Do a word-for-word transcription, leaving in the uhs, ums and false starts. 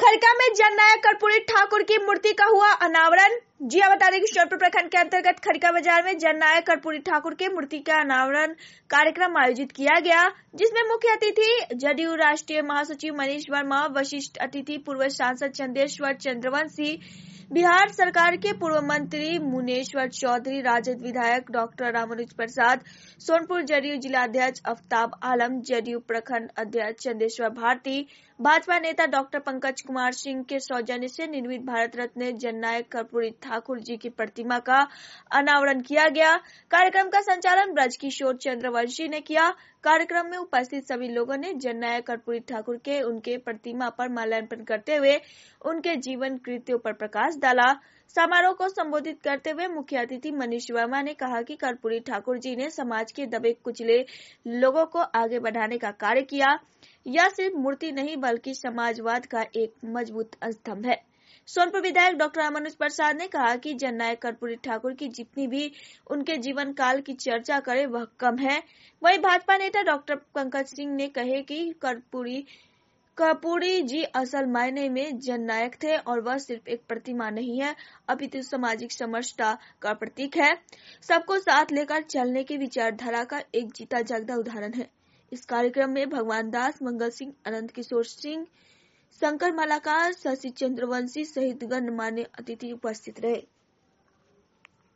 खड़का में जननायक कर्पूरी ठाकुर की मूर्ति का हुआ अनावरण। जी हाँ, बता दें कि सोनपुर प्रखंड के अंतर्गत खड़का बाजार में जननायक कर्पूरी ठाकुर के मूर्ति का अनावरण कार्यक्रम आयोजित किया गया, जिसमें मुख्य अतिथि जदयू राष्ट्रीय महासचिव मनीष वर्मा, वशिष्ठ अतिथि पूर्व सांसद चंदेश्वर चंद्रवंशी, बिहार सरकार के पूर्व मंत्री मुनेश्वर चौधरी, राजद विधायक डॉक्टर रामानुज प्रसाद, सोनपुर जदयू जिलाध्यक्ष अफ्ताब आलम, जदयू प्रखंड अध्यक्ष चंदेश्वर भारती, भाजपा नेता डॉक्टर पंकज कुमार सिंह के सौजन्य से निर्मित भारत रत्न जननायक कर्पूरी ठाकुर जी की प्रतिमा का अनावरण किया गया। कार्यक्रम का संचालन ब्रजकिशोर चंद्रवंशी ने किया। कार्यक्रम में उपस्थित सभी लोगों ने जननायक कर्पूरी ठाकुर के उनके प्रतिमा पर माल्यार्पण करते हुए उनके जीवन कृत्यों पर प्रकाश डाला। समारोह को संबोधित करते हुए मुख्य अतिथि मनीष वर्मा ने कहा कि कर्पूरी ठाकुर जी ने समाज के दबे कुचले लोगों को आगे बढ़ाने का कार्य किया। यह सिर्फ मूर्ति नहीं बल्कि समाजवाद का एक मजबूत स्तंभ है। सोनपुर विधायक डॉक्टर रामानुज प्रसाद ने कहा कि जननायक कर्पूरी ठाकुर की जितनी भी उनके जीवन काल की चर्चा करे वह कम है। वहीं भाजपा नेता डॉक्टर पंकज सिंह ने कहे कि कर्पूरी कर्पूरी जी असल मायने में जननायक थे और वह सिर्फ एक प्रतिमा नहीं है, अपितु सामाजिक समरसता का प्रतीक है। सबको साथ लेकर चलने की विचारधारा का एक जीता जागता उदाहरण है। इस कार्यक्रम में भगवान दास, मंगल सिंह, अनंत किशोर सिंह, शंकर मालाकार, शशि चंद्रवंशी सहित गणमान्य अतिथि उपस्थित रहे।